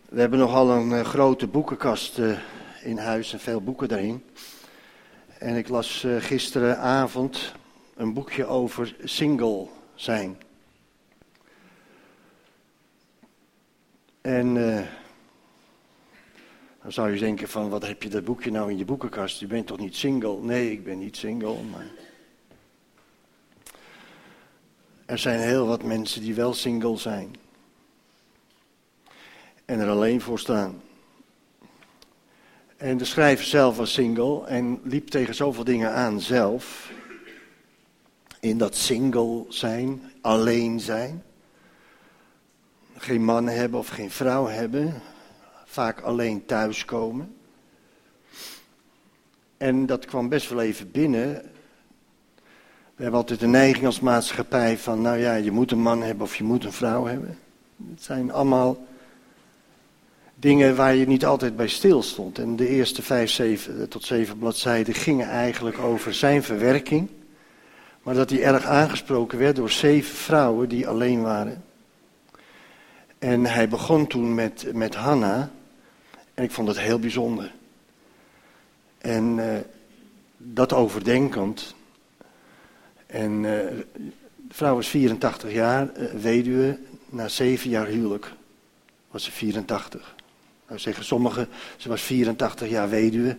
We hebben nogal een grote boekenkast in huis en veel boeken daarin. En ik las gisteravond een boekje over single zijn. En dan zou je denken van, wat heb je dat boekje nou in je boekenkast? Je bent toch niet single? Nee, ik ben niet single, maar er zijn heel wat mensen die wel single zijn. En er alleen voor staan. En de schrijver zelf was single en liep tegen zoveel dingen aan zelf. In dat single zijn, alleen zijn. Geen man hebben of geen vrouw hebben. Vaak alleen thuiskomen. En dat kwam best wel even binnen. We hebben altijd de neiging als maatschappij van, nou ja, je moet een man hebben of je moet een vrouw hebben. Het zijn allemaal dingen waar je niet altijd bij stilstond. En de eerste 5 tot 7 bladzijden gingen eigenlijk over zijn verwerking. Maar dat hij erg aangesproken werd door 7 vrouwen die alleen waren. En hij begon toen met Hanna. En ik vond het heel bijzonder. En dat overdenkend. En de vrouw was 84 jaar, weduwe. Na 7 jaar huwelijk was ze 84. Nou zeggen sommigen, ze was 84 jaar weduwe.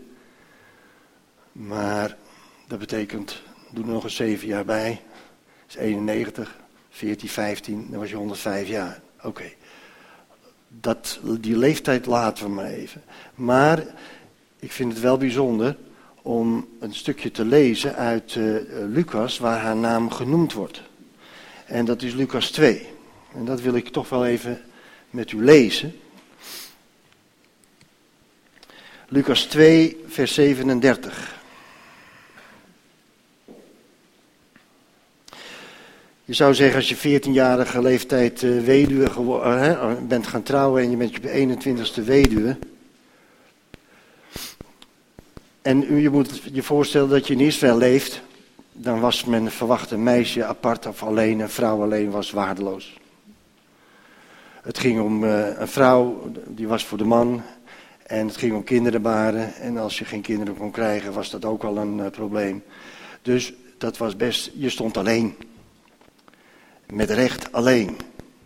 Maar dat betekent, doe er nog eens 7 jaar bij. Dat is 91, 14, 15, dan was je 105 jaar. Oké. Die leeftijd laten we maar even. Maar ik vind het wel bijzonder om een stukje te lezen uit Lucas, waar haar naam genoemd wordt. En dat is Lucas 2. En dat wil ik toch wel even met u lezen. Lucas 2, vers 37. Je zou zeggen, als je 14-jarige leeftijd weduwe bent gaan trouwen en je bent op je 21ste weduwe. En je moet je voorstellen dat je in Israël leeft. Dan was men verwacht een meisje apart of alleen, een vrouw alleen was waardeloos. Het ging om een vrouw, die was voor de man. En het ging om kinderen baren. En als je geen kinderen kon krijgen, was dat ook al een probleem. Dus dat was best, je stond alleen. Met recht alleen.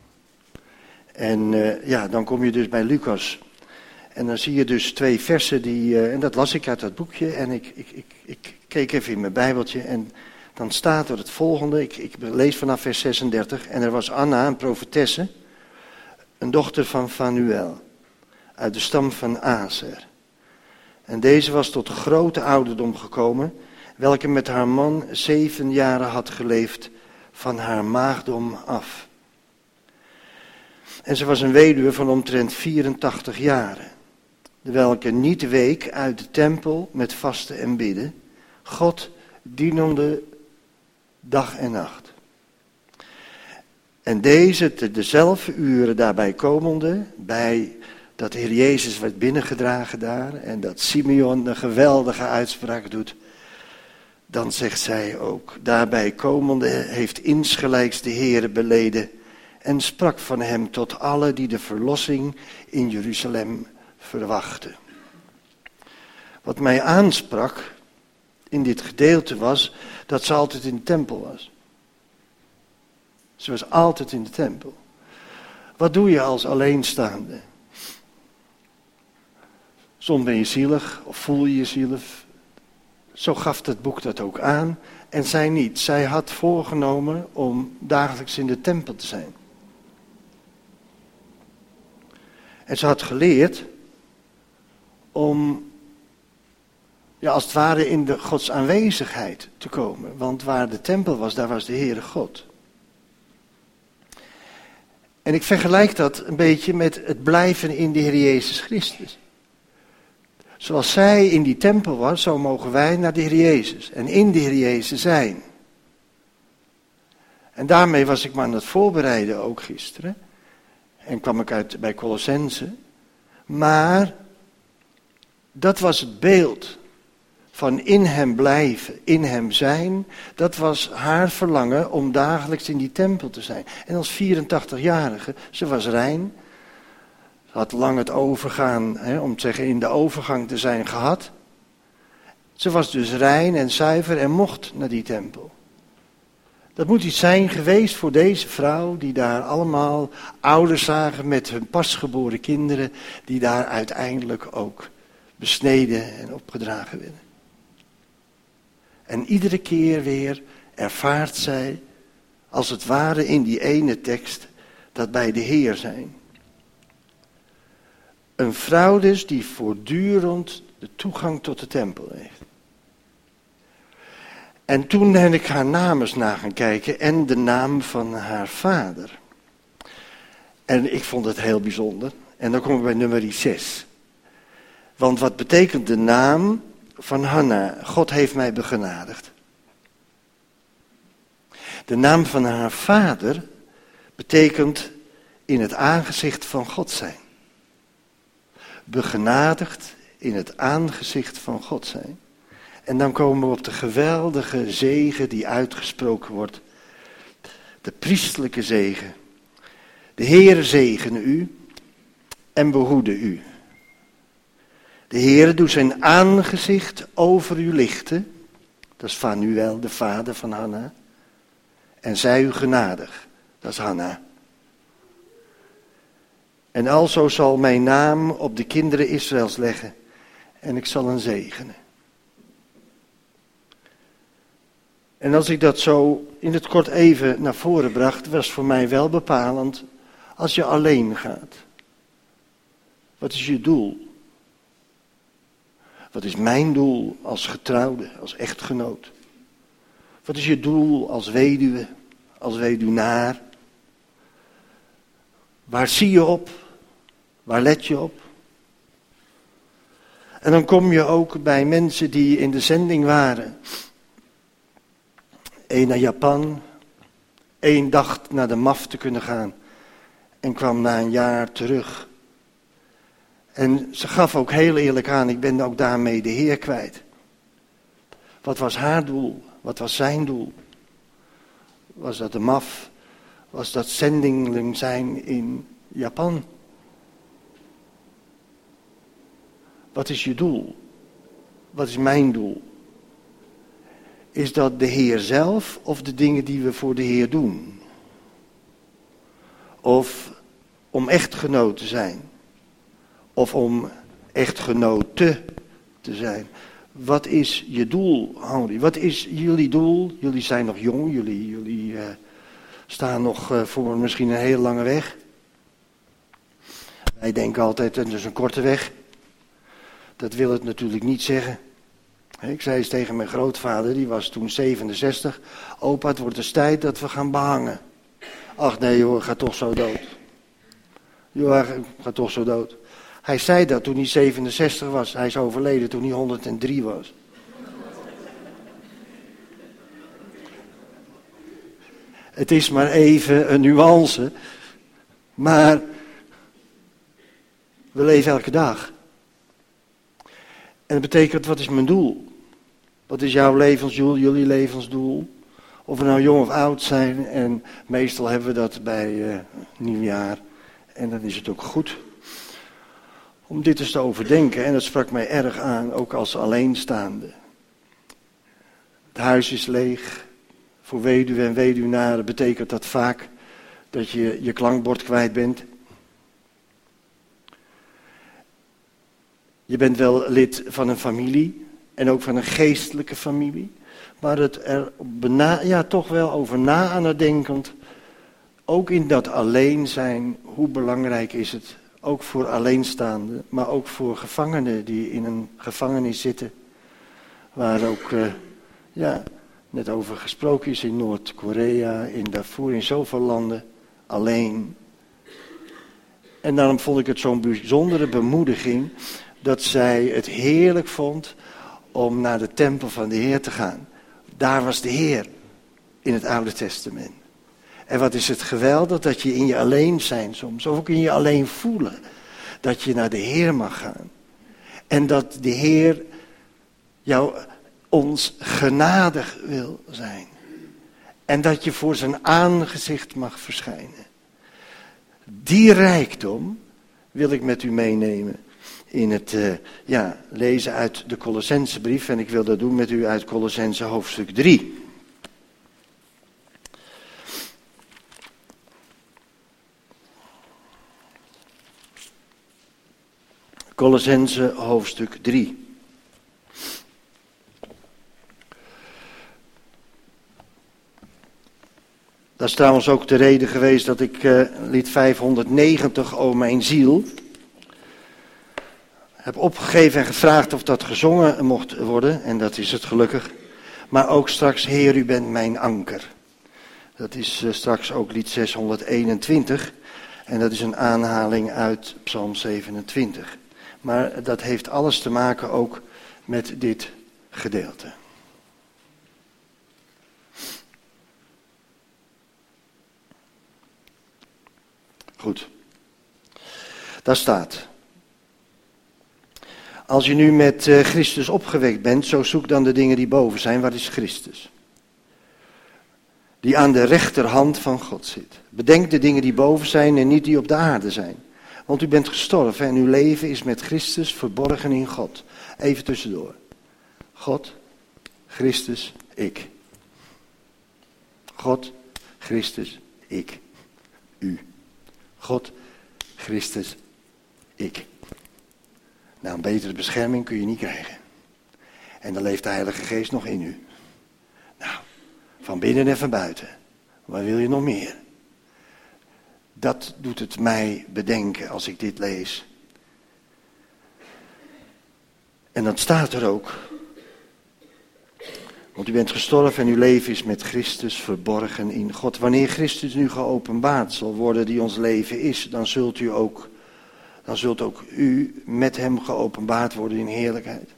En dan kom je dus bij Lucas. En dan zie je dus 2 versen en dat las ik uit dat boekje. En ik keek even in mijn bijbeltje en dan staat er het volgende. Ik lees vanaf vers 36. En er was Anna, een profetesse, een dochter van Fanuel, uit de stam van Aser. En deze was tot grote ouderdom gekomen, welke met haar man 7 jaren had geleefd van haar maagdom af. En ze was een weduwe van omtrent 84 jaren, welke niet week uit de tempel met vasten en bidden, God dienende dag en nacht. En deze te dezelfde uren daarbij komende, bij dat de Heer Jezus werd binnengedragen daar en dat Simeon een geweldige uitspraak doet, dan zegt zij ook, daarbij komende heeft insgelijks de Heere beleden en sprak van hem tot alle die de verlossing in Jeruzalem verwachten. Wat mij aansprak in dit gedeelte was dat ze altijd in de tempel was. Ze was altijd in de tempel. Wat doe je als alleenstaande? Soms ben je zielig of voel je je zielig. Zo gaf het boek dat ook aan. En zij niet. Zij had voorgenomen om dagelijks in de tempel te zijn. En ze had geleerd om, als het ware in de Gods aanwezigheid te komen. Want waar de tempel was, daar was de Heere God. En ik vergelijk dat een beetje met het blijven in de Heer Jezus Christus. Zoals zij in die tempel was, zo mogen wij naar de Heer Jezus en in de Heer Jezus zijn. En daarmee was ik me aan het voorbereiden ook gisteren. En kwam ik uit bij Colossense. Maar dat was het beeld van in hem blijven, in hem zijn. Dat was haar verlangen om dagelijks in die tempel te zijn. En als 84-jarige, ze was rein. Ze had lang het overgaan, om te zeggen in de overgang te zijn, gehad. Ze was dus rein en zuiver en mocht naar die tempel. Dat moet iets zijn geweest voor deze vrouw, die daar allemaal ouders zagen met hun pasgeboren kinderen, die daar uiteindelijk ook besneden en opgedragen werden. En iedere keer weer ervaart zij, als het ware in die ene tekst, dat bij de Heer zijn. Een vrouw dus die voortdurend de toegang tot de tempel heeft. En toen ben ik haar naam eens na gaan kijken en de naam van haar vader. En ik vond het heel bijzonder. En dan kom ik bij nummer 6. Want wat betekent de naam van Hanna? God heeft mij begenadigd. De naam van haar vader betekent in het aangezicht van God zijn. Begenadigd in het aangezicht van God zijn. En dan komen we op de geweldige zegen die uitgesproken wordt. De priestelijke zegen. De Heere zegene u en behoede u. De Heere doet zijn aangezicht over u lichten. Dat is Fanuel, de vader van Hanna. En zij u genadig. Dat is Hanna. En alzo zal mijn naam op de kinderen Israëls leggen. En ik zal hen zegenen. En als ik dat zo in het kort even naar voren bracht, was voor mij wel bepalend als je alleen gaat. Wat is je doel? Wat is mijn doel als getrouwde, als echtgenoot? Wat is je doel als weduwe, als weduwnaar? Waar zie je op? Waar let je op? En dan kom je ook bij mensen die in de zending waren. Eén naar Japan, 1 dacht naar de MAF te kunnen gaan en kwam na een jaar terug. En ze gaf ook heel eerlijk aan, ik ben ook daarmee de Heer kwijt. Wat was haar doel? Wat was zijn doel? Was dat de MAF? Was dat zendeling zijn in Japan? Wat is je doel? Wat is mijn doel? Is dat de Heer zelf of de dingen die we voor de Heer doen? Of om echtgenoot te zijn? Of om echtgenote te zijn? Wat is je doel, Henri? Wat is jullie doel? Jullie zijn nog jong, jullie staan nog voor misschien een hele lange weg. Wij denken altijd, het is een korte weg. Dat wil het natuurlijk niet zeggen. Ik zei eens tegen mijn grootvader, die was toen 67. Opa, het wordt dus tijd dat we gaan behangen. Ach nee joh, ga toch zo dood. Joh, ga toch zo dood. Hij zei dat toen hij 67 was. Hij is overleden toen hij 103 was. Het is maar even een nuance. Maar we leven elke dag. En dat betekent, wat is mijn doel? Wat is jouw levensdoel, jullie levensdoel? Of we nou jong of oud zijn. En meestal hebben we dat bij nieuwjaar. En dan is het ook goed om dit eens te overdenken. En dat sprak mij erg aan, ook als alleenstaande. Het huis is leeg. Voor weduwen en weduwnaren betekent dat vaak dat je je klankbord kwijt bent. Je bent wel lid van een familie en ook van een geestelijke familie. Maar het er toch wel over na aan het denkend. Ook in dat alleen zijn, hoe belangrijk is het? Ook voor alleenstaanden, maar ook voor gevangenen die in een gevangenis zitten. Waar ook, net over gesproken is in Noord-Korea, in Darfur, in zoveel landen, alleen. En daarom vond ik het zo'n bijzondere bemoediging dat zij het heerlijk vond om naar de tempel van de Heer te gaan. Daar was de Heer in het Oude Testament. En wat is het geweldig dat je in je alleen zijn soms, of ook in je alleen voelen, dat je naar de Heer mag gaan. En dat de Heer ons genadig wil zijn. En dat je voor zijn aangezicht mag verschijnen. Die rijkdom, wil ik met u meenemen in het lezen uit de Colossensebrief. En ik wil dat doen met u uit Colossense hoofdstuk 3. Colossense hoofdstuk 3. Dat is trouwens ook de reden geweest dat ik lied 590, O mijn ziel, heb opgegeven en gevraagd of dat gezongen mocht worden. En dat is het gelukkig. Maar ook straks, Heer, u bent mijn anker. Dat is straks ook lied 621. En dat is een aanhaling uit Psalm 27. Maar dat heeft alles te maken ook met dit gedeelte. Goed. Daar staat: als je nu met Christus opgewekt bent, zo zoek dan de dingen die boven zijn. Waar is Christus? Die aan de rechterhand van God zit. Bedenk de dingen die boven zijn en niet die op de aarde zijn. Want u bent gestorven en uw leven is met Christus verborgen in God. Even tussendoor. God, Christus, ik. God, Christus, ik. U. God, Christus, ik. Nou, een betere bescherming kun je niet krijgen. En dan leeft de Heilige Geest nog in u. Nou, van binnen en van buiten. Wat wil je nog meer? Dat doet het mij bedenken als ik dit lees. En dan staat er ook: want u bent gestorven en uw leven is met Christus verborgen in God. Wanneer Christus nu geopenbaard zal worden die ons leven is, dan zult ook u met hem geopenbaard worden in heerlijkheid.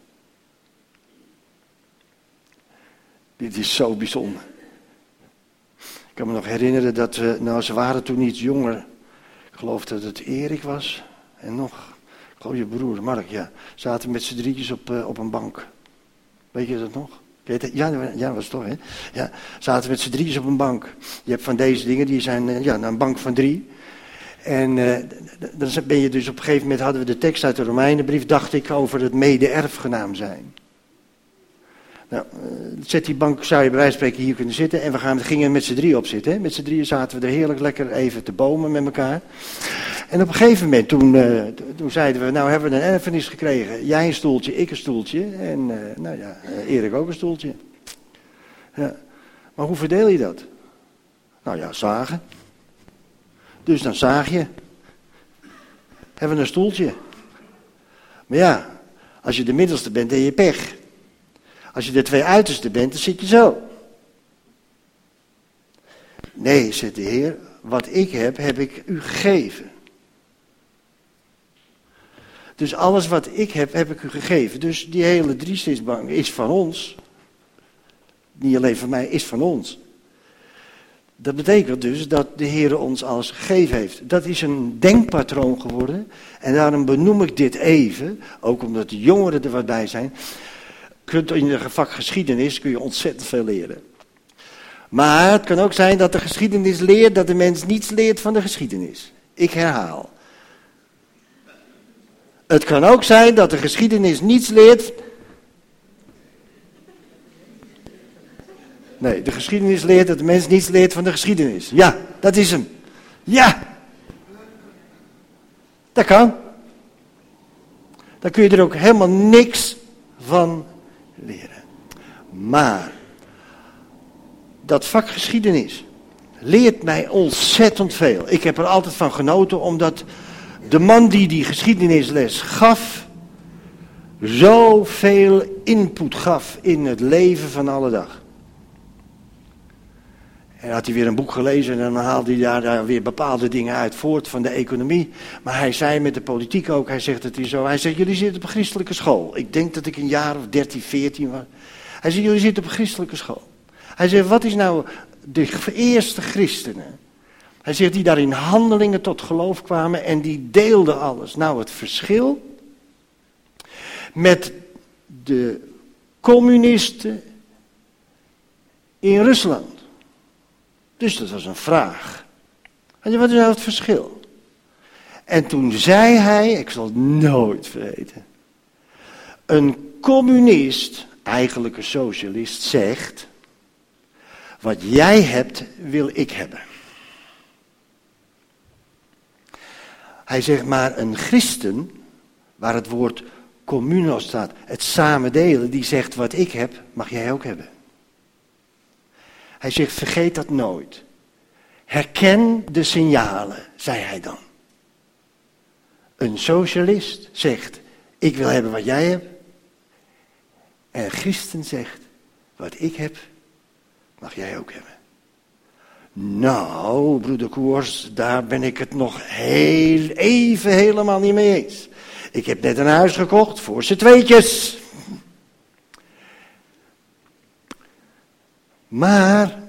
Dit is zo bijzonder. Ik kan me nog herinneren dat ze waren toen iets jonger. Ik geloof dat het Erik was. En nog, ik geloof je broer Mark, ja. Zaten met z'n drietjes op een bank. Weet je dat nog? Ja, was het toch, hè? Ja, zaten met z'n drietjes op een bank. Je hebt van deze dingen, die zijn een bank van 3. En dan ben je dus op een gegeven moment, hadden we de tekst uit de Romeinenbrief, dacht ik, over het mede-erfgenaam zijn. Nou, zet die bank, zou je bij wijze van spreken hier kunnen zitten. En we gingen met z'n 3 op zitten. Hè? Met z'n 3 zaten we er heerlijk lekker even te bomen met elkaar. En op een gegeven moment, toen zeiden we, nou hebben we een erfenis gekregen. Jij een stoeltje, ik een stoeltje. En Erik ook een stoeltje. Ja. Maar hoe verdeel je dat? Nou ja, zagen. Dus dan zaag je. Hebben we een stoeltje. Maar ja, als je de middelste bent, dan heb je pech. Als je de 2 uiterste bent, dan zit je zo. Nee, zegt de Heer, wat ik heb ik u gegeven. Dus alles wat ik heb ik u gegeven. Dus die hele driestensbank is van ons. Niet alleen van mij, is van ons. Dat betekent dus dat de Heer ons alles gegeven heeft. Dat is een denkpatroon geworden. En daarom benoem ik dit even, ook omdat de jongeren er wat bij zijn. In het vak geschiedenis kun je ontzettend veel leren. Maar het kan ook zijn dat de geschiedenis leert dat de mens niets leert van de geschiedenis. Ik herhaal. Het kan ook zijn dat de geschiedenis niets leert. Nee, de geschiedenis leert dat de mens niets leert van de geschiedenis. Ja, dat is hem. Ja. Dat kan. Dan kun je er ook helemaal niks van leren. Maar dat vak geschiedenis leert mij ontzettend veel. Ik heb er altijd van genoten, omdat de man die geschiedenisles gaf, zoveel input gaf in het leven van alle dag. En had hij weer een boek gelezen en dan haalde hij daar weer bepaalde dingen uit voort van de economie. Maar hij zei met de politiek ook, hij zegt het is zo. Hij zegt, jullie zitten op een christelijke school. Ik denk dat ik een jaar of 13, 14 was. Hij zegt, jullie zitten op een christelijke school. Hij zegt, wat is nou de eerste christenen? Hij zegt, die daar in handelingen tot geloof kwamen en die deelden alles. Nou, het verschil met de communisten in Rusland. Dus dat was een vraag. En wat is nou het verschil? En toen zei hij, ik zal het nooit vergeten, een communist, eigenlijk een socialist, zegt, wat jij hebt, wil ik hebben. Hij zegt, maar een christen, waar het woord communo staat, het samen delen, die zegt, wat ik heb, mag jij ook hebben. Hij zegt, vergeet dat nooit. Herken de signalen, zei hij dan. Een socialist zegt, ik wil hebben wat jij hebt. En een christen zegt, wat ik heb, mag jij ook hebben. Nou, broeder Koers, daar ben ik het nog helemaal niet mee eens. Ik heb net een huis gekocht voor z'n tweetjes. Maar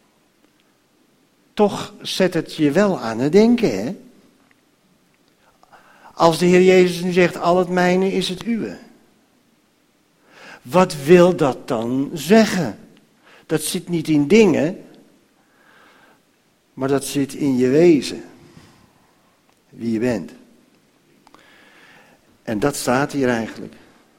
toch zet het je wel aan het denken, hè? Als de Heer Jezus nu zegt, al het mijne is het uwe. Wat wil dat dan zeggen? Dat zit niet in dingen, maar dat zit in je wezen. Wie je bent. En dat staat hier eigenlijk.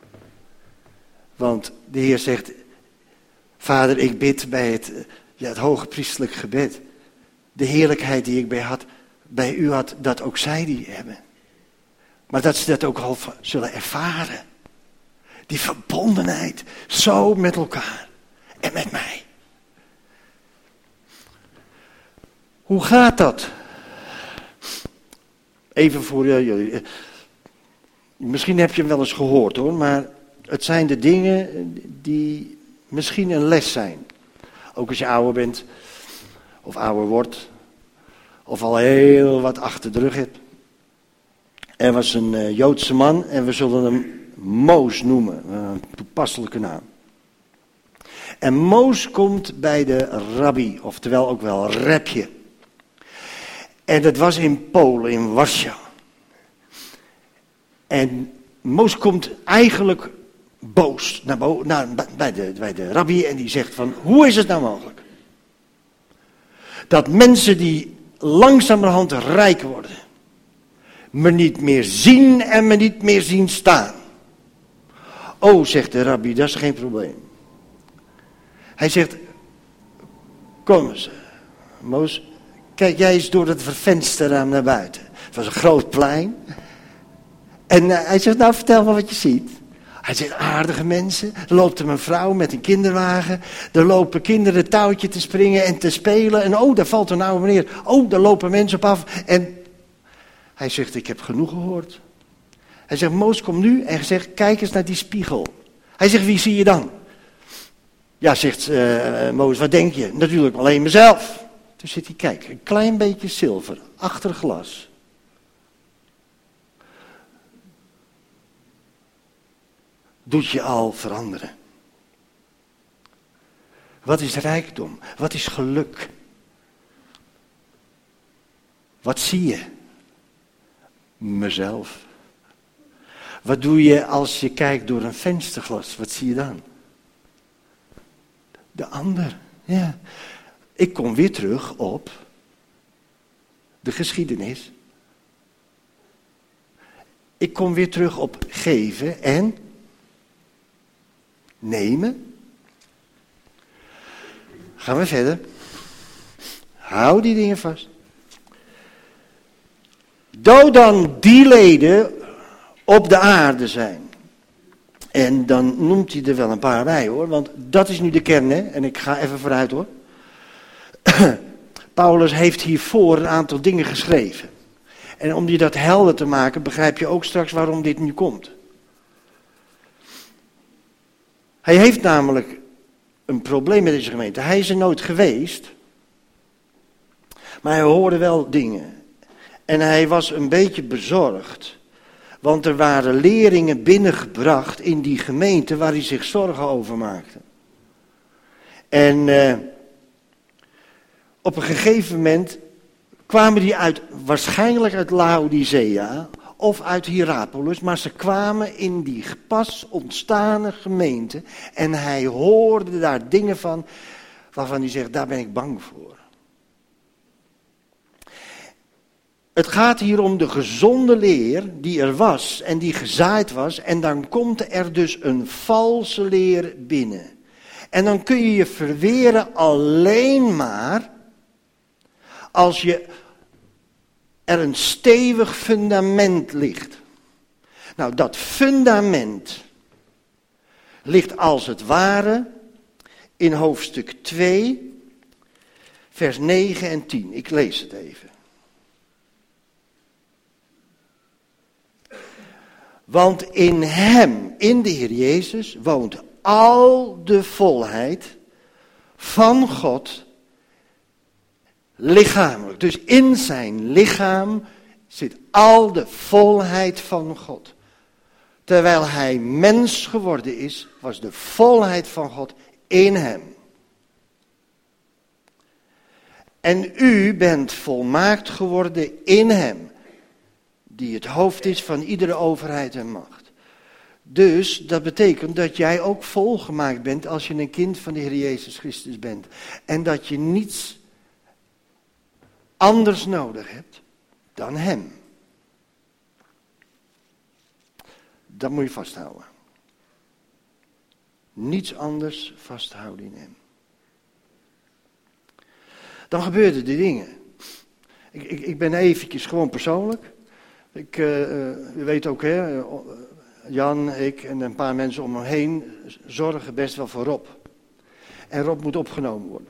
Want de Heer zegt, Vader, ik bid bij het hoge priesterlijk gebed. De heerlijkheid die ik bij u had, dat ook zij die hebben. Maar dat ze dat ook al zullen ervaren. Die verbondenheid, zo met elkaar en met mij. Hoe gaat dat? Even voor jullie. Misschien heb je hem wel eens gehoord hoor, maar het zijn de dingen die misschien een les zijn. Ook als je ouder bent, of ouder wordt, of al heel wat achter de rug hebt. Er was een Joodse man en we zullen hem Moos noemen, een toepasselijke naam. En Moos komt bij de rabbi, oftewel ook wel Repje. En dat was in Polen, in Warschau. En Moos komt eigenlijk boos bij de rabbi en die zegt van, hoe is het nou mogelijk? Dat mensen die langzamerhand rijk worden, me niet meer zien en me niet meer zien staan. Oh, zegt de rabbi, dat is geen probleem. Hij zegt, kom eens, Moos, kijk jij eens door het vensterraam naar buiten. Het was een groot plein. En hij zegt, nou vertel maar wat je ziet. Hij zegt, aardige mensen. Er loopt een vrouw met een kinderwagen. Er lopen kinderen touwtje te springen en te spelen. En oh, daar valt een oude meneer. Oh, daar lopen mensen op af. En hij zegt, ik heb genoeg gehoord. Hij zegt, Moos, kom nu en zegt, kijk eens naar die spiegel. Hij zegt, wie zie je dan? Ja, zegt Moos, wat denk je? Natuurlijk alleen mezelf. Toen zit hij, kijk, een klein beetje zilver, achter glas. Doet je al veranderen. Wat is rijkdom? Wat is geluk? Wat zie je? Mezelf. Wat doe je als je kijkt door een vensterglas? Wat zie je dan? De ander. Ja. Ik kom weer terug op de geschiedenis. Ik kom weer terug op geven en nemen. Gaan we verder. Hou die dingen vast. Dood dan die leden op de aarde zijn. En dan noemt hij er wel een paar bij hoor, want dat is nu de kern hè. En ik ga even vooruit hoor. Paulus heeft hiervoor een aantal dingen geschreven. En om je dat helder te maken, begrijp je ook straks waarom dit nu komt. Hij heeft namelijk een probleem met deze gemeente. Hij is er nooit geweest. Maar hij hoorde wel dingen. En hij was een beetje bezorgd. Want er waren leerlingen binnengebracht in die gemeente waar hij zich zorgen over maakte. En op een gegeven moment kwamen die waarschijnlijk uit Laodicea of uit Hierapolis, maar ze kwamen in die pas ontstane gemeente en hij hoorde daar dingen van waarvan hij zegt, daar ben ik bang voor. Het gaat hier om de gezonde leer die er was en die gezaaid was. En dan komt er dus een valse leer binnen. En dan kun je je verweren alleen maar als er een stevig fundament ligt. Nou, dat fundament ligt als het ware in hoofdstuk 2, vers 9 en 10. Ik lees het even. Want in hem, in de Heer Jezus, woont al de volheid van God lichamelijk. Dus in zijn lichaam zit al de volheid van God. Terwijl hij mens geworden is, was de volheid van God in hem. En u bent volmaakt geworden in hem, die het hoofd is van iedere overheid en macht. Dus dat betekent dat jij ook volgemaakt bent als je een kind van de Heer Jezus Christus bent. En dat je niets anders nodig hebt dan hem. Dat moet je vasthouden. Niets anders vasthouden in hem. Dan gebeurden die dingen. Ik ben eventjes gewoon persoonlijk. U weet ook, hè, Jan, ik en een paar mensen om me heen zorgen best wel voor Rob. En Rob moet opgenomen worden.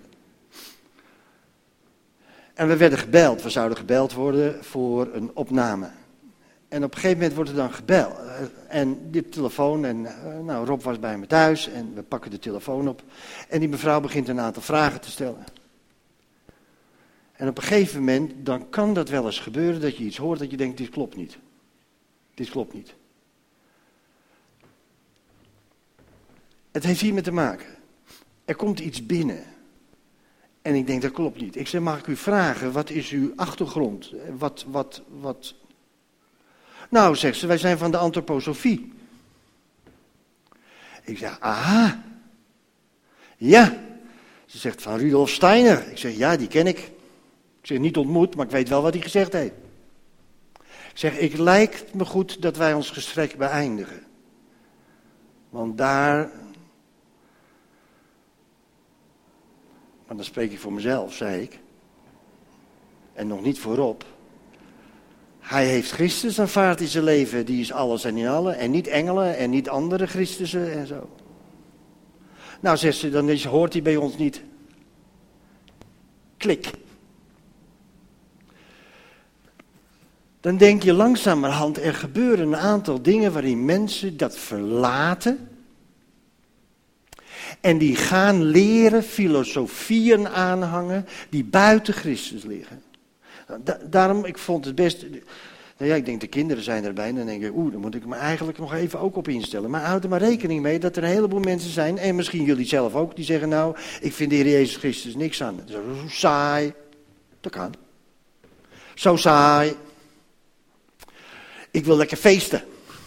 En we werden gebeld, we zouden gebeld worden voor een opname. En op een gegeven moment wordt er dan gebeld. En die telefoon, en nou, Rob was bij me thuis en we pakken de telefoon op. En die mevrouw begint een aantal vragen te stellen. En op een gegeven moment, dan kan dat wel eens gebeuren dat je iets hoort dat je denkt, dit klopt niet. Dit klopt niet. Het heeft hiermee te maken. Er komt iets binnen. En ik denk, dat klopt niet. Ik zeg, mag ik u vragen, wat is uw achtergrond? Wat? Nou, zegt ze, wij zijn van de antroposofie. Ik zeg, aha. Ja. Ze zegt, van Rudolf Steiner. Ik zeg, ja, die ken ik. Ik zeg, niet ontmoet, maar ik weet wel wat hij gezegd heeft. Ik zeg, het lijkt me goed dat wij ons gesprek beëindigen. Want daar... Maar dan spreek ik voor mezelf, zei ik. En nog niet voorop. Hij heeft Christus aanvaard in zijn leven, die is alles en in allen. En niet engelen en niet andere Christussen en zo. Nou, zegt ze, dan hoort hij bij ons niet. Klik. Dan denk je langzamerhand, er gebeuren een aantal dingen waarin mensen dat verlaten. En die gaan leren, filosofieën aanhangen, die buiten Christus liggen. Daarom, ik vond het best... Nou ja, ik denk de kinderen zijn erbij en dan denk je, daar moet ik me eigenlijk nog even ook op instellen. Maar houd er maar rekening mee dat er een heleboel mensen zijn, en misschien jullie zelf ook, die zeggen nou, ik vind de Heer Jezus Christus niks aan. Dat is zo saai. Dat kan. Zo saai. Ik wil lekker feesten.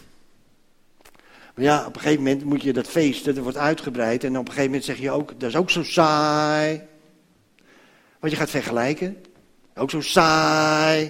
Maar ja, op een gegeven moment moet je dat feesten, dat wordt uitgebreid. En op een gegeven moment zeg je ook, dat is ook zo saai. Want je gaat vergelijken. Ook zo saai.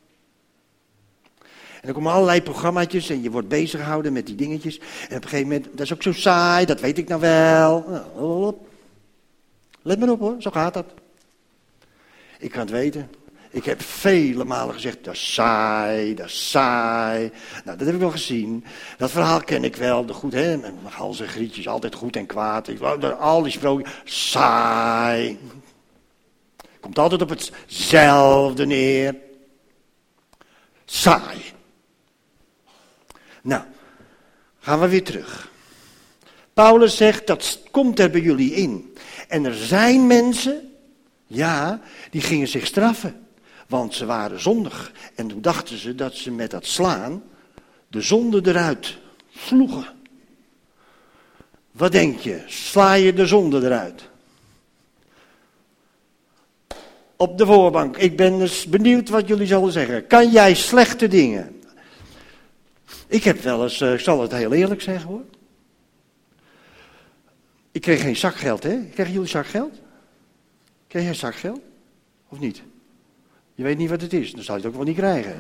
En dan komen allerlei programmaatjes en je wordt bezig gehouden met die dingetjes. En op een gegeven moment, dat is ook zo saai, dat weet ik nou wel. Nou, let maar op hoor, zo gaat dat. Ik kan het weten. Ik heb vele malen gezegd, dat is saai, dat is saai. Nou, dat heb ik wel gezien. Dat verhaal ken ik wel. Goed, hè? Hals en Grietjes, altijd goed en kwaad. Al die sprookjes, saai. Komt altijd op hetzelfde neer. Saai. Nou, gaan we weer terug. Paulus zegt, dat komt er bij jullie in. En er zijn mensen, ja, die gingen zich straffen. Want ze waren zondig. En toen dachten ze dat ze met dat slaan de zonde eruit sloegen. Wat denk je? Sla je de zonde eruit? Op de voorbank. Ik ben dus benieuwd wat jullie zullen zeggen. Kan jij slechte dingen? Ik heb wel eens, ik zal het heel eerlijk zeggen hoor. Ik kreeg geen zakgeld, hè? Kregen jullie zakgeld? Kreeg jij zakgeld? Of niet? Je weet niet wat het is, dan zal je het ook wel niet krijgen.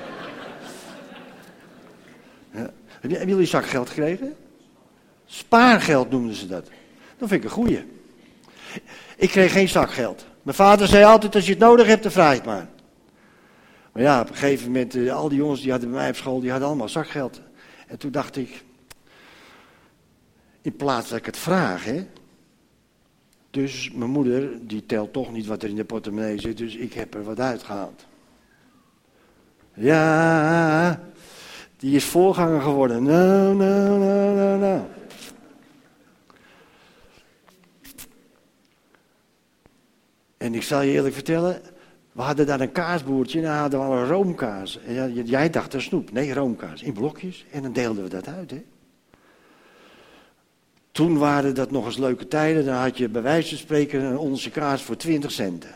Ja. Hebben jullie zakgeld gekregen? Spaargeld noemden ze dat. Dat vind ik een goeie. Ik kreeg geen zakgeld. Mijn vader zei altijd, als je het nodig hebt, dan vraag je het maar. Maar ja, op een gegeven moment, al die jongens die hadden bij mij op school, die hadden allemaal zakgeld. En toen dacht ik, in plaats dat ik het vraag, hè. Dus mijn moeder, die telt toch niet wat er in de portemonnee zit, dus ik heb er wat uitgehaald. Ja, die is voorganger geworden. Nou. En ik zal je eerlijk vertellen, we hadden daar een kaasboertje en dan hadden we al een roomkaas. En jij dacht dat snoep. Nee, roomkaas. In blokjes. En dan deelden we dat uit, hè. Toen waren dat nog eens leuke tijden. Dan had je bij wijze van spreken een onze kaas voor 20 centen.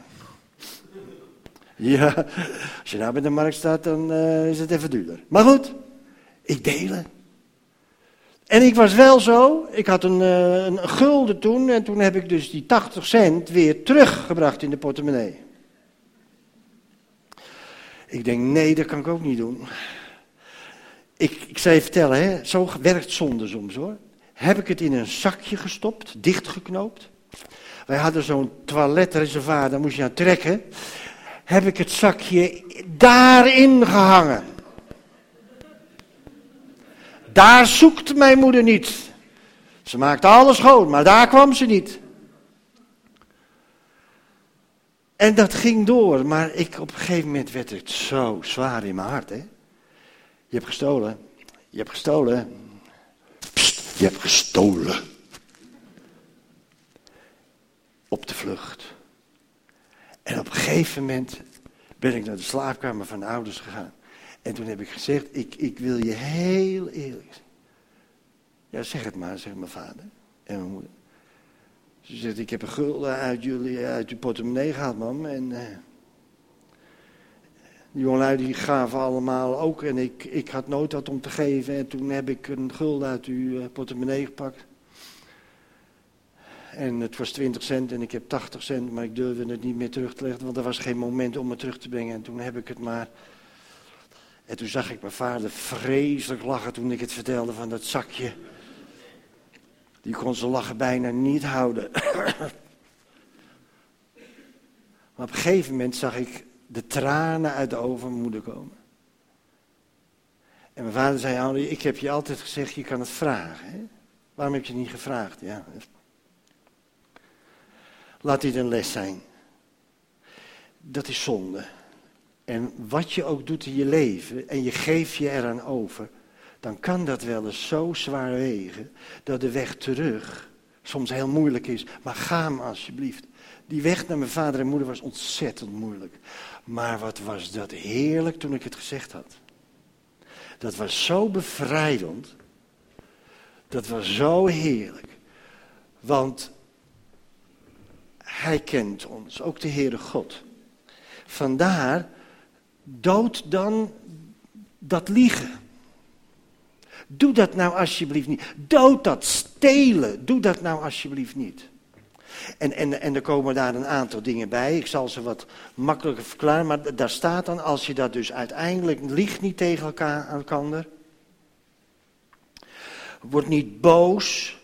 Ja, als je nou bij de markt staat, dan is het even duurder. Maar goed, ik delen. En ik was wel zo, ik had een gulden toen en toen heb ik dus die 80 cent weer teruggebracht in de portemonnee. Ik denk, nee, dat kan ik ook niet doen. Ik zal je vertellen, hè, zo werkt zonde soms hoor. Heb ik het in een zakje gestopt, dichtgeknoopt. Wij hadden zo'n toiletreservoir, daar moest je aan trekken. Heb ik het zakje daarin gehangen. Daar zoekt mijn moeder niet. Ze maakte alles schoon, maar daar kwam ze niet. En dat ging door, maar op een gegeven moment werd het zo zwaar in mijn hart. Hè? Je hebt gestolen. Je hebt gestolen. Psst, je hebt gestolen. Op de vlucht. En op een gegeven moment ben ik naar de slaapkamer van de ouders gegaan. En toen heb ik gezegd, ik wil je heel eerlijk zijn. Ja, zeg het maar, zegt mijn vader en mijn moeder. Ze zegt, ik heb een gulden uit uw portemonnee gehad, mam. En die jongelui die gaven allemaal ook. En ik had nooit wat om te geven. En toen heb ik een gulden uit uw portemonnee gepakt. En het was 20 cent en ik heb 80 cent, maar ik durfde het niet meer terug te leggen. Want er was geen moment om het terug te brengen. En toen heb ik het maar... En toen zag ik mijn vader vreselijk lachen toen ik het vertelde van dat zakje. Die kon zijn lachen bijna niet houden. Maar op een gegeven moment zag ik de tranen uit de ogen van mijn moeder komen. En mijn vader zei, ik heb je altijd gezegd, je kan het vragen. Hè? Waarom heb je het niet gevraagd? Ja. Laat dit een les zijn. Dat is zonde. En wat je ook doet in je leven en je geeft je eraan over, dan kan dat wel eens zo zwaar wegen dat de weg terug soms heel moeilijk is. Maar ga hem alsjeblieft. Die weg naar mijn vader en moeder was ontzettend moeilijk. Maar wat was dat heerlijk toen ik het gezegd had. Dat was zo bevrijdend. Dat was zo heerlijk. Want Hij kent ons, ook de Heere God. Vandaar, dood dan dat liegen. Doe dat nou alsjeblieft niet. Dood dat stelen. Doe dat nou alsjeblieft niet. En er komen daar een aantal dingen bij. Ik zal ze wat makkelijker verklaren. Maar daar staat dan, als je dat dus uiteindelijk liegt niet tegen elkaar. Word niet boos.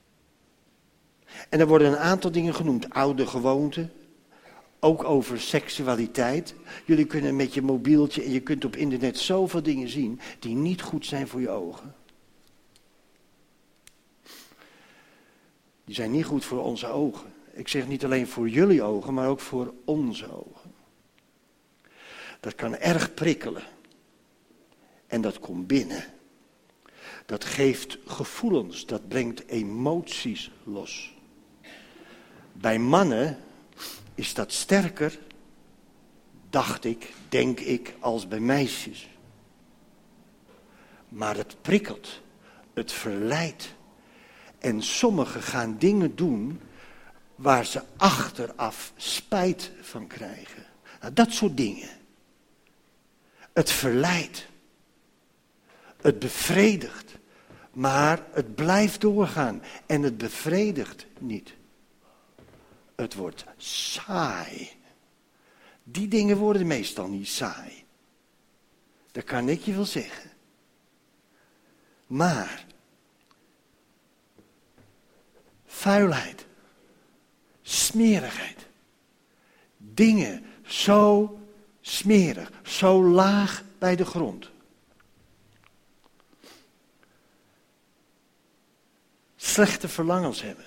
En er worden een aantal dingen genoemd. Oude gewoonten. Ook over seksualiteit. Jullie kunnen met je mobieltje en je kunt op internet zoveel dingen zien die niet goed zijn voor je ogen. Die zijn niet goed voor onze ogen. Ik zeg niet alleen voor jullie ogen, maar ook voor onze ogen. Dat kan erg prikkelen. En dat komt binnen. Dat geeft gevoelens, dat brengt emoties los. Bij mannen is dat sterker, denk ik, als bij meisjes. Maar het prikkelt, het verleidt. En sommigen gaan dingen doen waar ze achteraf spijt van krijgen. Nou, dat soort dingen. Het verleidt. Het bevredigt. Maar het blijft doorgaan. En het bevredigt niet. Het wordt saai. Die dingen worden meestal niet saai. Dat kan ik je wel zeggen. Maar vuilheid, smerigheid, dingen zo smerig, zo laag bij de grond. Slechte verlangens hebben.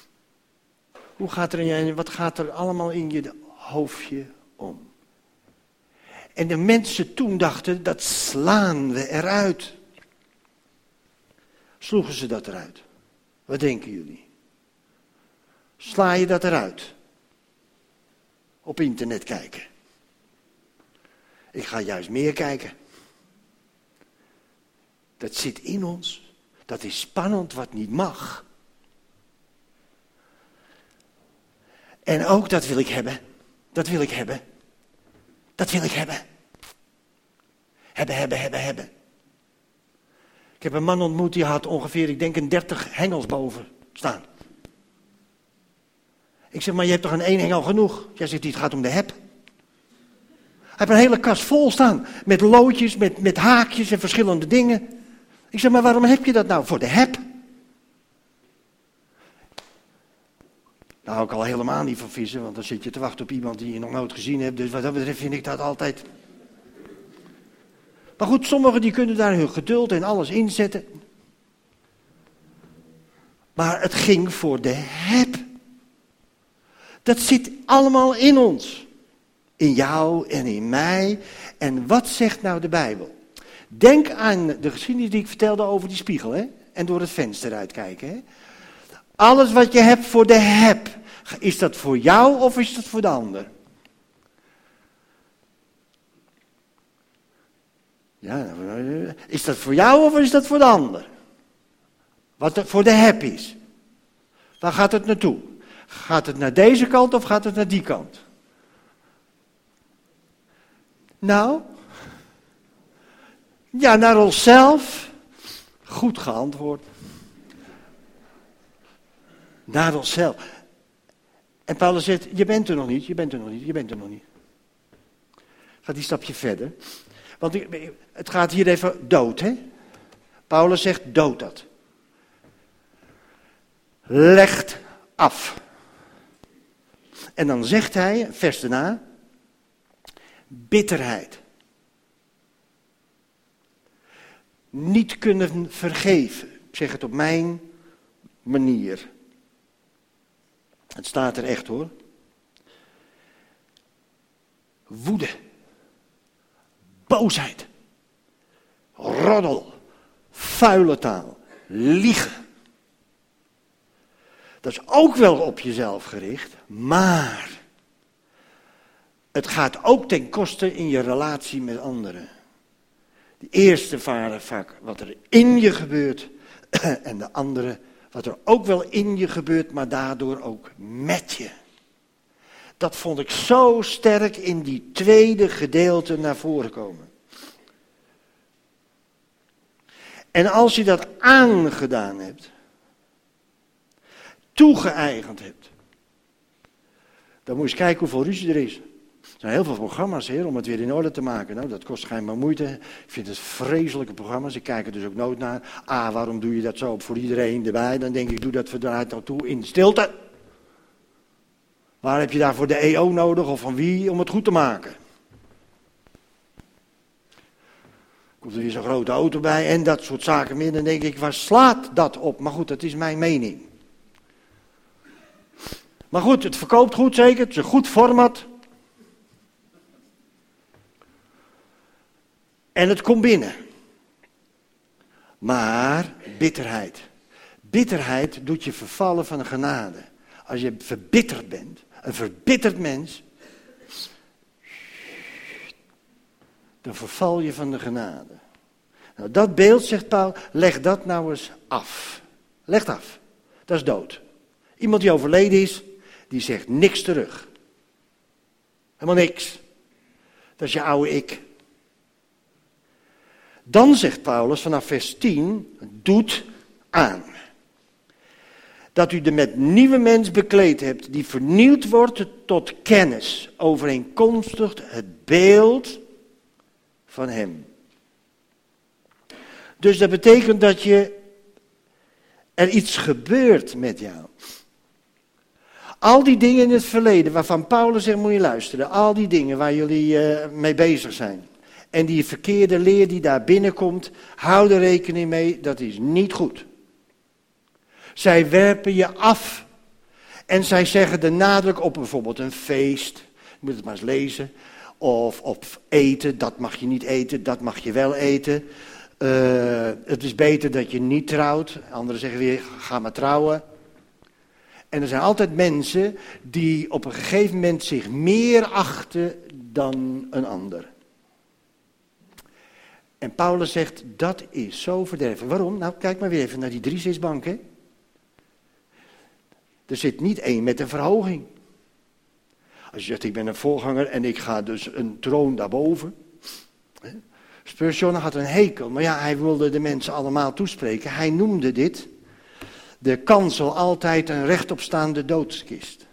Wat gaat er allemaal in je hoofdje om? En de mensen toen dachten, dat slaan we eruit. Sloegen ze dat eruit? Wat denken jullie? Sla je dat eruit? Op internet kijken. Ik ga juist meer kijken. Dat zit in ons. Dat is spannend wat niet mag. En ook dat wil ik hebben. Dat wil ik hebben. Dat wil ik hebben. Hebben. Ik heb een man ontmoet die had ongeveer, ik denk, 30 hengels boven staan. Ik zeg, maar je hebt toch een 1 hengel genoeg? Jij zegt, het gaat om de heb. Hij heeft een hele kast vol staan. Met loodjes, met haakjes en verschillende dingen. Ik zeg, maar waarom heb je dat nou? Voor de heb. Daar hou ik al helemaal niet van vissen, want dan zit je te wachten op iemand die je nog nooit gezien hebt. Dus wat dat betreft vind ik dat altijd. Maar goed, sommigen die kunnen daar hun geduld en alles inzetten. Maar het ging voor de heb. Dat zit allemaal in ons. In jou en in mij. En wat zegt nou de Bijbel? Denk aan de geschiedenis die ik vertelde over die spiegel. Hè? En door het venster uitkijken. Hè? Alles wat je hebt voor de heb. Is dat voor jou of is dat voor de ander? Ja, is dat voor jou of is dat voor de ander? Wat voor de heb is. Waar gaat het naartoe? Gaat het naar deze kant of gaat het naar die kant? Nou, ja, naar onszelf. Goed geantwoord. Naar onszelf. En Paulus zegt, je bent er nog niet. Gaat die stapje verder. Want het gaat hier even dood, hè? Paulus zegt, dood dat. Legt af. En dan zegt hij, vers daarna, bitterheid. Niet kunnen vergeven. Ik zeg het op mijn manier. Het staat er echt hoor. Woede. Boosheid. Roddel. Vuile taal. Liegen. Dat is ook wel op jezelf gericht, maar het gaat ook ten koste in je relatie met anderen. De eerste varen vaak wat er in je gebeurt en de andere wat er ook wel in je gebeurt, maar daardoor ook met je. Dat vond ik zo sterk in die tweede gedeelte naar voren komen. En als je dat aangedaan hebt, toegeëigend hebt, dan moet je eens kijken hoeveel ruzie er is. Er zijn heel veel programma's hier om het weer in orde te maken. Nou, dat kost schijnbaar moeite. Ik vind het vreselijke programma's. Ik kijk er dus ook nooit naar. Waarom doe je dat zo voor iedereen erbij? Dan denk ik, doe dat verdraaid naartoe in stilte. Waar heb je daarvoor de EO nodig of van wie om het goed te maken? Komt er weer zo'n grote auto bij en dat soort zaken meer. Dan denk ik, waar slaat dat op? Maar goed, dat is mijn mening. Maar goed, het verkoopt goed zeker. Het is een goed format. En het komt binnen. Maar bitterheid. Bitterheid doet je vervallen van de genade. Als je verbitterd bent, een verbitterd mens, dan verval je van de genade. Nou, dat beeld, zegt Paul, leg dat nou eens af. Leg het af. Dat is dood. Iemand die overleden is, die zegt niks terug. Helemaal niks. Dat is je oude ik. Dan zegt Paulus vanaf vers 10, doet aan. dat u de met nieuwe mens bekleed hebt, die vernieuwd wordt tot kennis, overeenkomstig het beeld van hem. Dus dat betekent dat er iets gebeurt met jou. Al die dingen in het verleden, waarvan Paulus zegt, moet je luisteren, al die dingen waar jullie mee bezig zijn. En die verkeerde leer die daar binnenkomt, hou er rekening mee, dat is niet goed. Zij werpen je af. En zij zeggen de nadruk op bijvoorbeeld een feest. Je moet het maar eens lezen. Of op eten, dat mag je niet eten, dat mag je wel eten. Het is beter dat je niet trouwt. Anderen zeggen weer, ga maar trouwen. En er zijn altijd mensen die op een gegeven moment zich meer achten dan een ander. En Paulus zegt, dat is zo verderfelijk. Waarom? Nou, kijk maar weer even naar die 3 zitsbanken. Er zit niet één met een verhoging. Als je zegt, ik ben een voorganger en ik ga dus een troon daarboven. Spurgeon had een hekel, maar ja, hij wilde de mensen allemaal toespreken. Hij noemde dit de kansel altijd een rechtopstaande doodskist.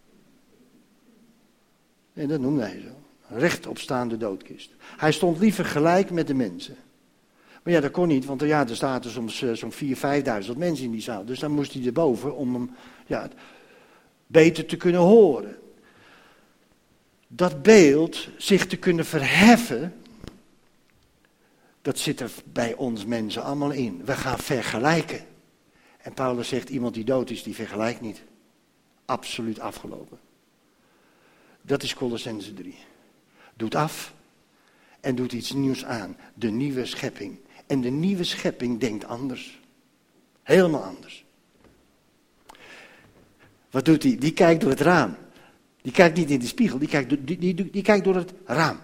En dat noemde hij zo. Een rechtopstaande doodkist. Hij stond liever gelijk met de mensen. Maar ja, dat kon niet, want ja, er zaten soms zo'n 4.000, 5.000 mensen in die zaal. Dus dan moest hij erboven om hem beter te kunnen horen. Dat beeld, zich te kunnen verheffen, dat zit er bij ons mensen allemaal in. We gaan vergelijken. En Paulus zegt, iemand die dood is, die vergelijkt niet. Absoluut afgelopen. Dat is Kolossenzen 3. Doet af en doet iets nieuws aan. De nieuwe schepping. En de nieuwe schepping denkt anders. Helemaal anders. Wat doet hij? Die kijkt door het raam. Die kijkt niet in de spiegel, die kijkt door het raam.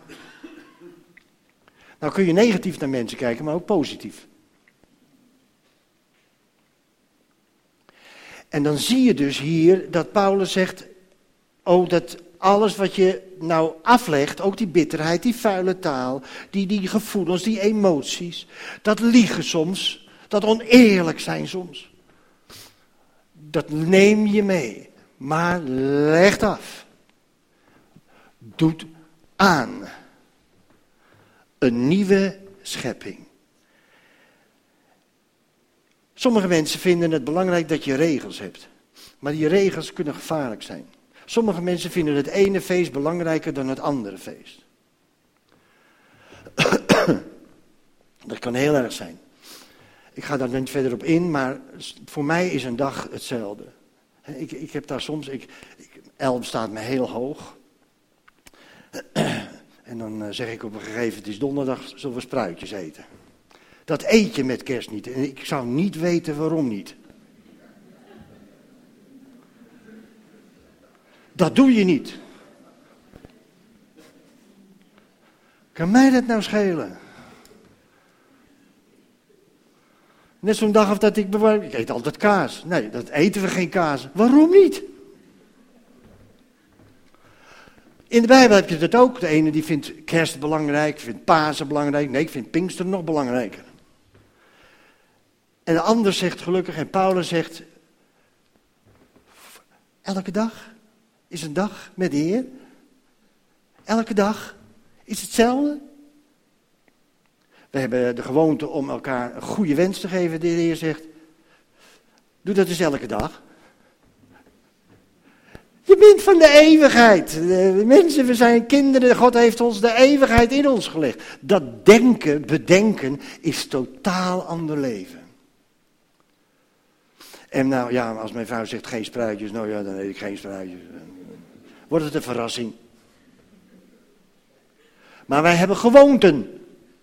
Nou kun je negatief naar mensen kijken, maar ook positief. En dan zie je dus hier dat Paulus zegt, dat alles wat je nou aflegt, ook die bitterheid, die vuile taal, die gevoelens, die emoties, dat liegen soms, dat oneerlijk zijn soms. Dat neem je mee, maar legt af. Doet aan. Een nieuwe schepping. Sommige mensen vinden het belangrijk dat je regels hebt. Maar die regels kunnen gevaarlijk zijn. Sommige mensen vinden het ene feest belangrijker dan het andere feest. Dat kan heel erg zijn. Ik ga daar niet verder op in, maar voor mij is een dag hetzelfde. Ik heb daar soms, Elm staat me heel hoog. En dan zeg ik op een gegeven moment, het is donderdag, zullen we spruitjes eten. Dat eet je met kerst niet. En ik zou niet weten waarom niet. Dat doe je niet. Kan mij dat nou schelen? Net zo'n dag of dat ik eet altijd kaas. Nee, dat eten we geen kaas. Waarom niet? In de Bijbel heb je dat ook. De ene die vindt kerst belangrijk, vindt Pasen belangrijk. Nee, ik vind Pinkster nog belangrijker. En de ander zegt gelukkig, en Paulus zegt, elke dag is een dag met de Heer. Elke dag is hetzelfde. We hebben de gewoonte om elkaar een goede wens te geven. De Heer zegt, doe dat dus elke dag. Je bent van de eeuwigheid. Mensen, we zijn kinderen. God heeft ons de eeuwigheid in ons gelegd. Dat bedenken, is totaal ander leven. En nou ja, als mijn vrouw zegt geen spruitjes, nou ja, dan eet ik geen spruitjes. Wordt het een verrassing. Maar wij hebben gewoonten.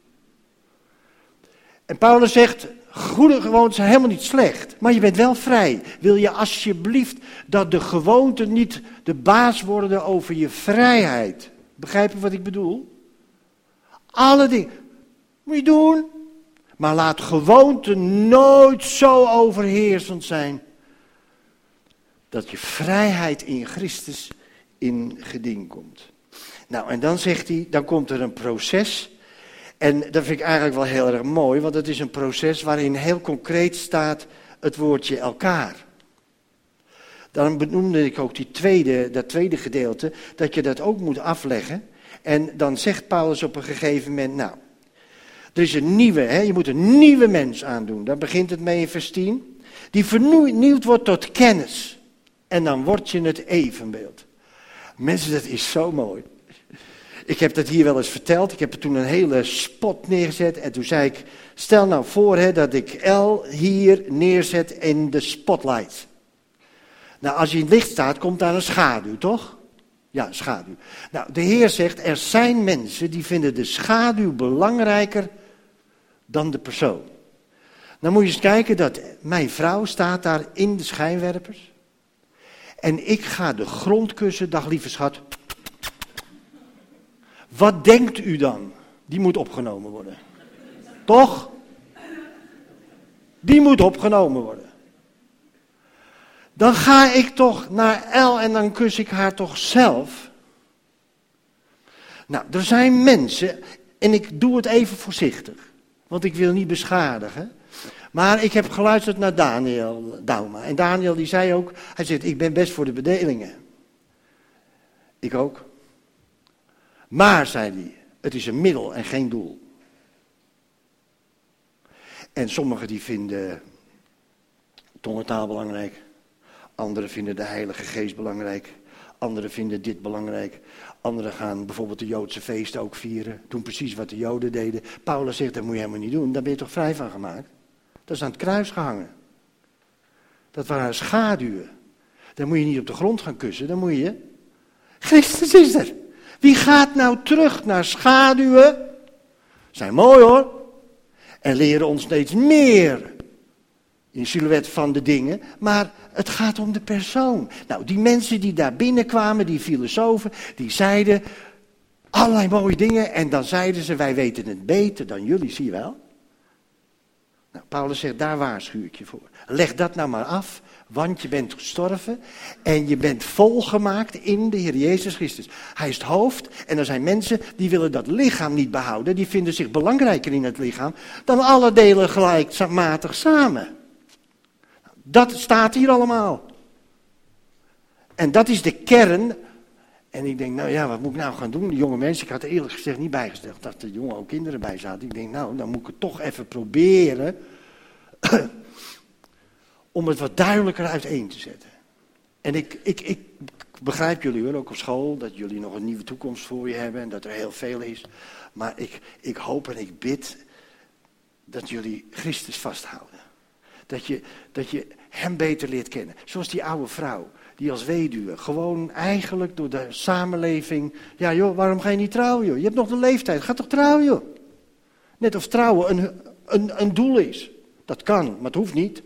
En Paulus zegt, goede gewoonten zijn helemaal niet slecht, maar je bent wel vrij. Wil je alsjeblieft dat de gewoonten niet de baas worden over je vrijheid? Begrijp je wat ik bedoel? Alle dingen moet je doen, maar laat gewoonten nooit zo overheersend zijn dat je vrijheid in Christus in geding komt. Nou, en dan zegt hij, dan komt er een proces. En dat vind ik eigenlijk wel heel erg mooi, want het is een proces waarin heel concreet staat het woordje elkaar. Dan benoemde ik ook dat tweede gedeelte, dat je dat ook moet afleggen. En dan zegt Paulus op een gegeven moment, nou, er is een nieuwe, je moet een nieuwe mens aandoen. Daar begint het mee in vers 10. Die vernieuwd wordt tot kennis. En dan word je het evenbeeld. Mensen, dat is zo mooi. Ik heb dat hier wel eens verteld. Ik heb er toen een hele spot neergezet. En toen zei ik, stel nou voor dat ik L hier neerzet in de spotlight. Nou, als je in het licht staat, komt daar een schaduw, toch? Ja, een schaduw. Nou, de Heer zegt, er zijn mensen die vinden de schaduw belangrijker dan de persoon. Dan moet je eens kijken dat mijn vrouw staat daar in de schijnwerpers. En ik ga de grond kussen, dag lieve schat. Wat denkt u dan? Die moet opgenomen worden. Toch? Die moet opgenomen worden. Dan ga ik toch naar L en dan kus ik haar toch zelf. Nou, er zijn mensen, en ik doe het even voorzichtig, want ik wil niet beschadigen. Maar ik heb geluisterd naar Daniel Dauma. En Daniel die zei ook, hij zegt, ik ben best voor de bedelingen. Ik ook. Maar, zei hij, het is een middel en geen doel. En sommigen die vinden tongentaal belangrijk. Anderen vinden de Heilige Geest belangrijk. Anderen vinden dit belangrijk. Anderen gaan bijvoorbeeld de Joodse feesten ook vieren. Doen precies wat de Joden deden. Paulus zegt, dat moet je helemaal niet doen. Daar ben je toch vrij van gemaakt? Dat is aan het kruis gehangen. Dat waren schaduwen. Dan moet je niet op de grond gaan kussen. Dan moet je... Christus is er. Wie gaat nou terug naar schaduwen? Zijn mooi hoor. En leren ons steeds meer in silhouet van de dingen. Maar het gaat om de persoon. Nou, die mensen die daar binnenkwamen, die filosofen, die zeiden allerlei mooie dingen. En dan zeiden ze, wij weten het beter dan jullie, zie je wel. Nou, Paulus zegt, daar waarschuw ik je voor. Leg dat nou maar af, want je bent gestorven en je bent volgemaakt in de Heer Jezus Christus. Hij is het hoofd en er zijn mensen die willen dat lichaam niet behouden. Die vinden zich belangrijker in het lichaam dan alle delen gelijkmatig samen. Dat staat hier allemaal. En dat is de kern. En ik denk, nou ja, wat moet ik nou gaan doen? Die jonge mensen, ik had er eerlijk gezegd niet bijgesteld dat er jonge ook kinderen bij zaten. Ik denk, nou, dan moet ik het toch even proberen om het wat duidelijker uiteen te zetten. En ik begrijp jullie wel, ook op school, dat jullie nog een nieuwe toekomst voor je hebben en dat er heel veel is. Maar ik hoop en ik bid dat jullie Christus vasthouden. Dat je hem beter leert kennen. Zoals die oude vrouw, die als weduwe gewoon eigenlijk door de samenleving... Ja joh, waarom ga je niet trouwen joh? Je hebt nog de leeftijd, ga toch trouwen joh? Net of trouwen een doel is. Dat kan, maar het hoeft niet.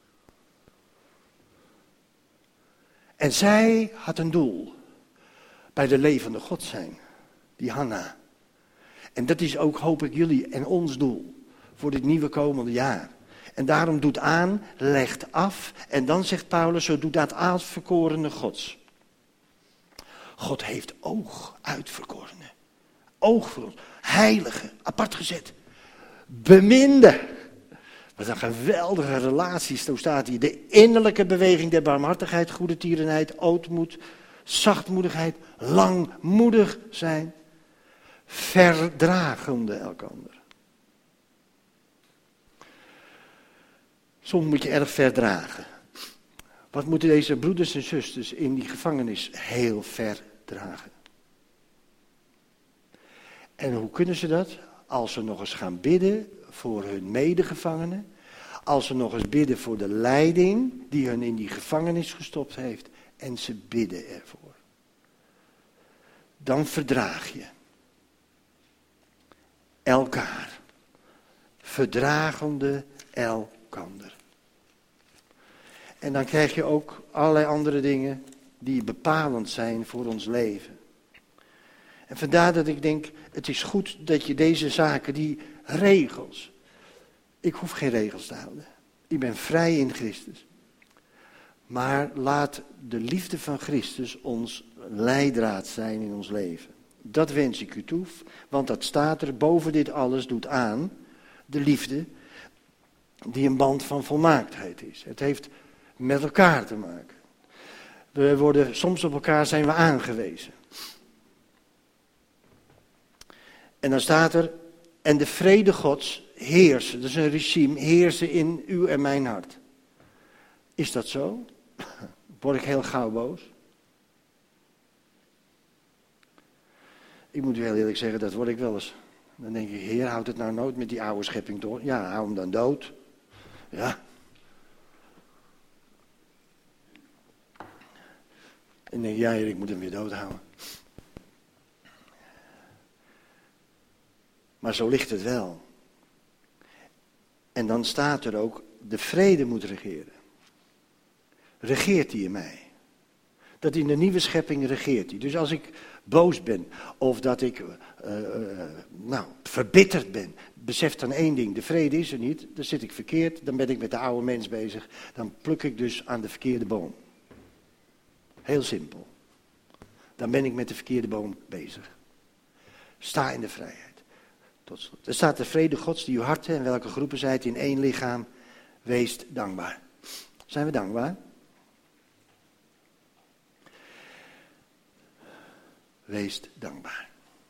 En zij had een doel. Bij de levende God zijn. Die Hanna. En dat is ook, hoop ik, jullie en ons doel. Voor dit nieuwe komende jaar. En daarom doet aan, legt af. En dan zegt Paulus, zo doet dat uitverkorene Gods. God heeft oog uitverkorene. Oog voor ons. Heilige, apart gezet. Beminde. Wat een geweldige relatie, zo staat hier. De innerlijke beweging der barmhartigheid, goede tierenheid, ootmoed, zachtmoedigheid, langmoedig zijn. Verdragende elkander. Soms moet je erg verdragen. Wat moeten deze broeders en zusters in die gevangenis heel verdragen? En hoe kunnen ze dat? Als ze nog eens gaan bidden voor hun medegevangenen. Als ze nog eens bidden voor de leiding die hun in die gevangenis gestopt heeft. En ze bidden ervoor. Dan verdraag je elkaar. Verdragende elkander. En dan krijg je ook allerlei andere dingen die bepalend zijn voor ons leven. En vandaar dat ik denk, het is goed dat je deze zaken, die regels. Ik hoef geen regels te houden. Ik ben vrij in Christus. Maar laat de liefde van Christus ons leidraad zijn in ons leven. Dat wens ik u toe, want dat staat er boven dit alles doet aan. De liefde die een band van volmaaktheid is. Het heeft met elkaar te maken. Soms op elkaar zijn we aangewezen. En dan staat er, en de vrede Gods heersen, dat is een regime, heersen in uw en mijn hart. Is dat zo? Word ik heel gauw boos? Ik moet u heel eerlijk zeggen, dat word ik wel eens. Dan denk ik, Heer, houd het nou nooit met die oude schepping door. Ja, hou hem dan dood. Ja. En dan denk ik, ja Heer, ik moet hem weer doodhouden. Maar zo ligt het wel. En dan staat er ook, de vrede moet regeren. Regeert hij in mij? Dat in de nieuwe schepping regeert hij. Dus als ik boos ben, of dat ik verbitterd ben, besef dan één ding, de vrede is er niet, dan zit ik verkeerd, dan ben ik met de oude mens bezig, dan pluk ik dus aan de verkeerde boom. Heel simpel. Dan ben ik met de verkeerde boom bezig. Sta in de vrijheid. Tot slot. Er staat de vrede Gods die uw harten en welke groepen zijt in één lichaam, wees dankbaar. Zijn we dankbaar? Wees dankbaar.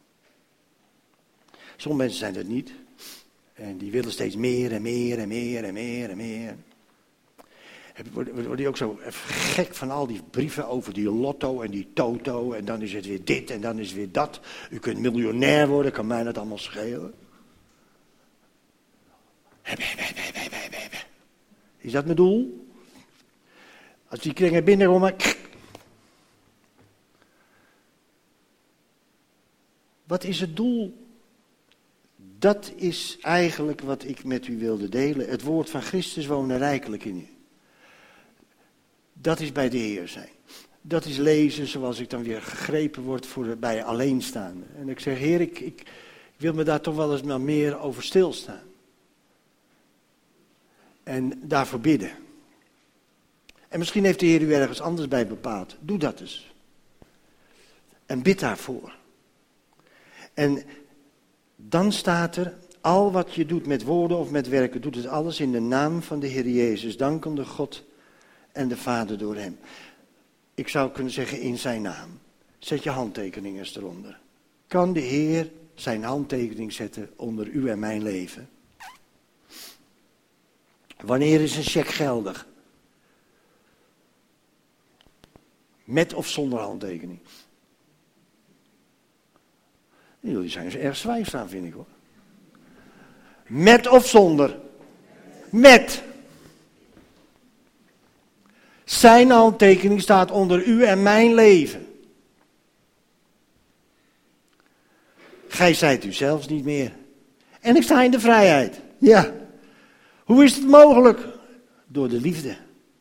Sommige mensen zijn dat niet. En die willen steeds meer en meer en meer en meer en meer. Word je ook zo gek van al die brieven over die lotto en die toto. En dan is het weer dit en dan is het weer dat. U kunt miljonair worden, kan mij dat allemaal schelen. Is dat mijn doel? Als die kringen binnenkomen. Wat is het doel? Dat is eigenlijk wat ik met u wilde delen. Het woord van Christus wonen rijkelijk in u. Dat is bij de Heer zijn. Dat is lezen zoals ik dan weer gegrepen word bij alleenstaande. En ik zeg, Heer, ik wil me daar toch wel eens maar meer over stilstaan. En daarvoor bidden. En misschien heeft de Heer u ergens anders bij bepaald. Doe dat eens. En bid daarvoor. En dan staat er, al wat je doet met woorden of met werken, doet het alles in de naam van de Heer Jezus, dankende God en de Vader door hem. Ik zou kunnen zeggen in zijn naam. Zet je handtekening eens eronder. Kan de Heer zijn handtekening zetten onder u en mijn leven? Wanneer is een cheque geldig? Met of zonder handtekening? Jullie zijn erg zwijgzaam, vind ik hoor. Met of zonder? Met. Zijn handtekening staat onder u en mijn leven. Gij zijt u zelfs niet meer. En ik sta in de vrijheid. Ja. Hoe is het mogelijk? Door de liefde.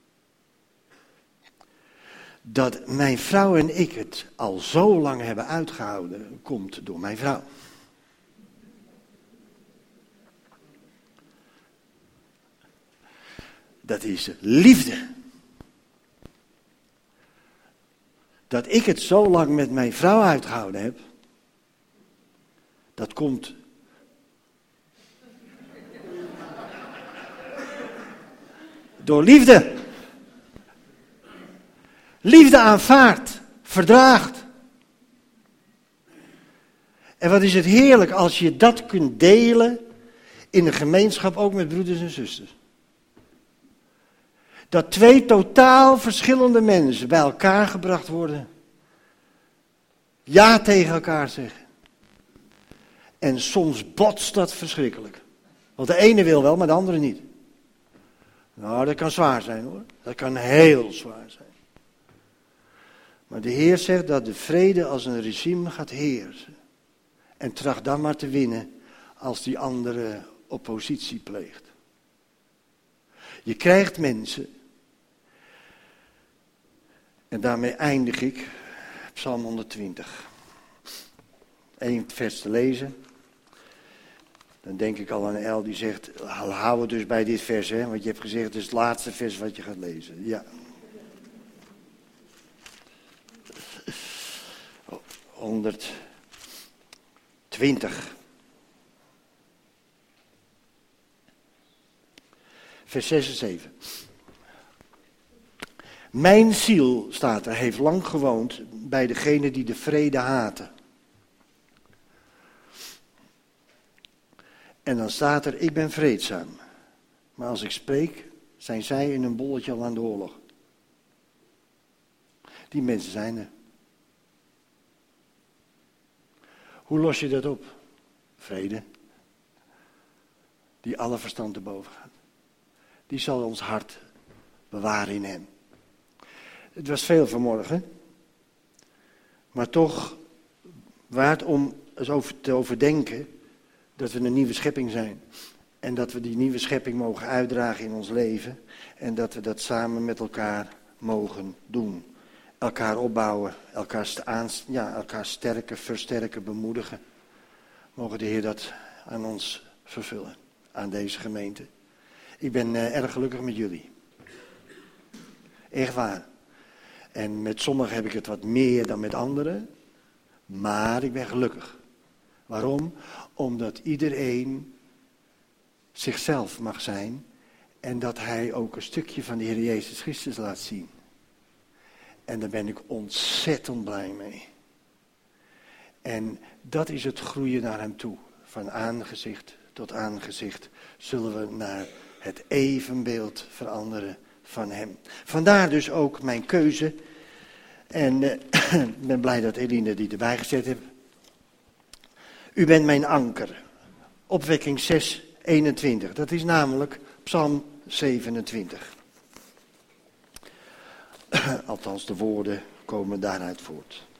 Dat mijn vrouw en ik het al zo lang hebben uitgehouden, komt door mijn vrouw. Dat is liefde. Dat ik het zo lang met mijn vrouw uitgehouden heb, dat komt door liefde. Liefde aanvaardt, verdraagt. En wat is het heerlijk als je dat kunt delen in een gemeenschap, ook met broeders en zusters. Dat twee totaal verschillende mensen bij elkaar gebracht worden. Ja tegen elkaar zeggen. En soms botst dat verschrikkelijk. Want de ene wil wel, maar de andere niet. Nou, dat kan zwaar zijn hoor. Dat kan heel zwaar zijn. Maar de Heer zegt dat de vrede als een regime gaat heersen. En tracht dan maar te winnen als die andere oppositie pleegt. Je krijgt mensen. En daarmee eindig ik. Psalm 120. 1 vers te lezen. Dan denk ik al aan El die zegt, hou het dus bij dit vers, hè, want je hebt gezegd het is het laatste vers wat je gaat lezen. Ja. 120. Vers 6 en 7. Mijn ziel, staat er, heeft lang gewoond bij degenen die de vrede haten. En dan staat er, ik ben vreedzaam. Maar als ik spreek, zijn zij in een bolletje al aan de oorlog. Die mensen zijn er. Hoe los je dat op? Vrede. Die alle verstand te boven gaat. Die zal ons hart bewaren in hem. Het was veel vanmorgen. Maar toch waard om eens over te overdenken dat we een nieuwe schepping zijn. En dat we die nieuwe schepping mogen uitdragen in ons leven. En dat we dat samen met elkaar mogen doen. Elkaar opbouwen, elkaar sterken, versterken, bemoedigen. Mogen de Heer dat aan ons vervullen, aan deze gemeente. Ik ben erg gelukkig met jullie. Echt waar. En met sommigen heb ik het wat meer dan met anderen. Maar ik ben gelukkig. Waarom? Omdat iedereen zichzelf mag zijn. En dat hij ook een stukje van de Heer Jezus Christus laat zien. En daar ben ik ontzettend blij mee. En dat is het groeien naar hem toe. Van aangezicht tot aangezicht zullen we naar het evenbeeld veranderen van hem. Vandaar dus ook mijn keuze. En ik ben blij dat Eline die erbij gezet heeft. U bent mijn anker. Opwekking 6:21. Dat is namelijk Psalm 27. Althans, de woorden komen daaruit voort.